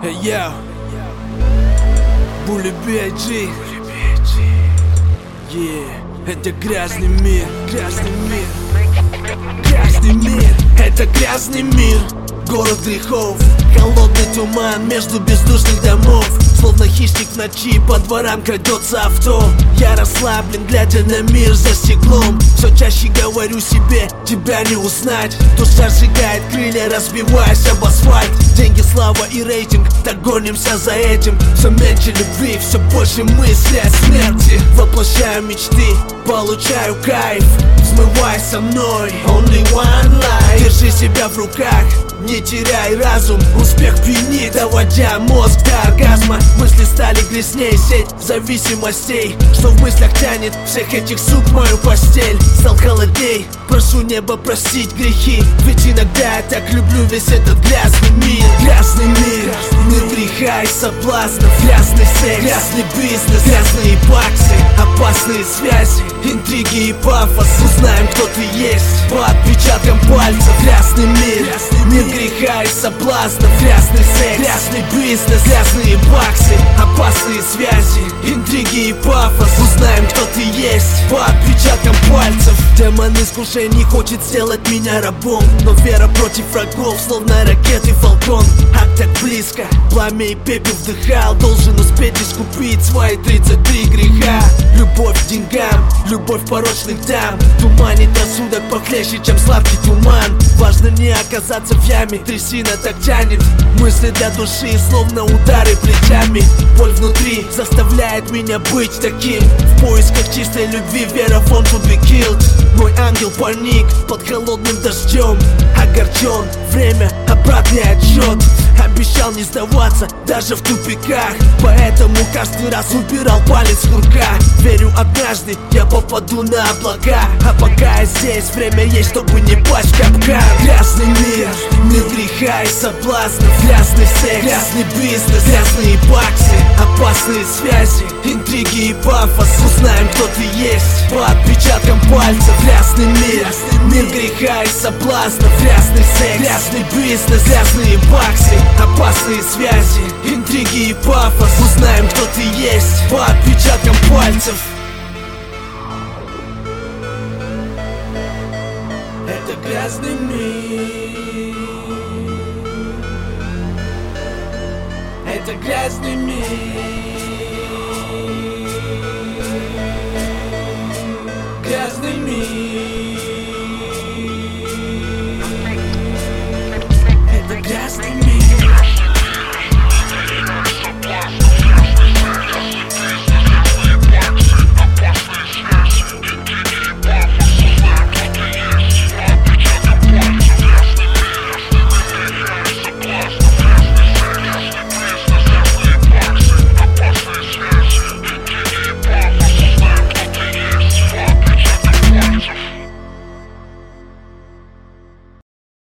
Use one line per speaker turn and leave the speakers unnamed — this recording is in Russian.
Hey yo, Bully B.I.G. Это грязный мир, грязный мир, грязный мир. Это грязный мир, город грехов, холодный туман между бездушных домов. Словно хищник в ночи по дворам крадется авто. Я расслаблен, глядя на мир за стеклом. Все чаще говорю себе, тебя не узнать. Душа сжигает крылья, разбиваясь об асфальт. Деньги, слава и рейтинг, так гонимся за этим. Все меньше любви, все больше мысли о смерти. Воплощаю мечты, получаю кайф. Взмывай со мной, only one life. Держи себя в руках, не теряй разум. Успех пьянит, доводя мозг до оргазма. Мысли стали грязней, сеть зависимостей, что в мыслях тянет всех этих сук в мою постель. Стал холодней, прошу небо простить грехи, ведь иногда я так люблю весь этот грязный мир. Грязный мир, мир греха и соблазнов. Грязный секс, грязный бизнес, грязные баксы, опасные связи, интриги и пафос. Узнаем, кто ты есть по отпечаткам пальцев. Грязный мир, мир греха и соблазнов. Грязный секс, грязный бизнес, грязные баксы, опасные связи, интриги и пафос. Узнаем, кто ты есть по отпечаткам пальцев. Демон искушений хочет сделать меня рабом, но вера против врагов, словно ракеты Фалкон. Ад так близко, пламя и пепел вдыхал. Должен успеть искупить свои 33 греха. Любовь к деньгам, любовь порочных дам туманит рассудок похлеще, чем сладкий туман. Важно не оказаться в яме, трясина так тянет. Мысли для души, словно удары плечами. Боль внутри заставляет меня быть таким. В поисках чистой любви, вера want to be killed. Мой ангел паник под холодным дождем. Огорчен, время, обратный отсчет. Обещал не сдаваться даже в тупиках, поэтому каждый раз убирал палец с курка. Верю, однажды я попаду на облака, а пока я здесь, время есть, чтобы не пасть в капкан. Грязный мир, мир греха и соблазнов. Грязный секс, грязный бизнес, грязные баксы, опасные связи, интриги и пафос. Узнаем, кто ты есть по отпечаткам пальцев. Грязный мир, мир греха и соблазнов. Грязный секс, грязный бизнес, грязные баксы, опасные связи, интриги и пафос. Узнаем, кто ты есть по отпечаткам пальцев. Это грязный мир. Это грязный мир. Грязный мир.